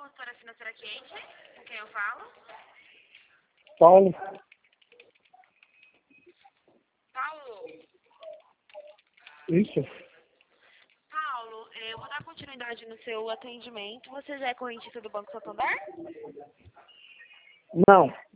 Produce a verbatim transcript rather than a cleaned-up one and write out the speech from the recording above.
consultora financeira quente, com quem eu falo? Paulo. Paulo? Isso. Paulo, eh, eu vou dar continuidade no seu atendimento. Você já é correntista do Banco Santander? Não.